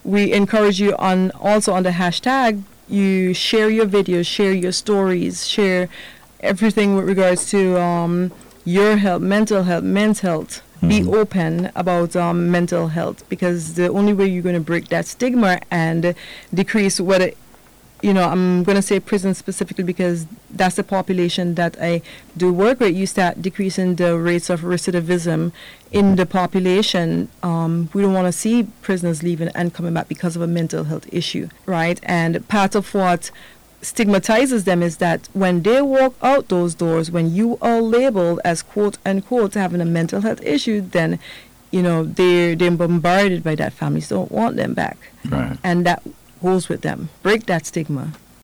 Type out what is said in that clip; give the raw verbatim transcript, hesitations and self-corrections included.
we encourage you on also on the hashtag, you share your videos, share your stories, share everything with regards to um, your health, mental health, men's health. Mm-hmm. Be open about um, mental health, because the only way you're going to break that stigma and decrease whether, you know, I'm going to say prison specifically because that's the population that I do work with. You start decreasing the rates of recidivism in the population. Um, we don't want to see prisoners leaving and coming back because of a mental health issue, right? And part of what stigmatizes them is that when they walk out those doors, when you are labeled as quote unquote having a mental health issue, then, you know, they're, they're bombarded by that. Families don't want them back. Right. And that goes with them. Break that stigma.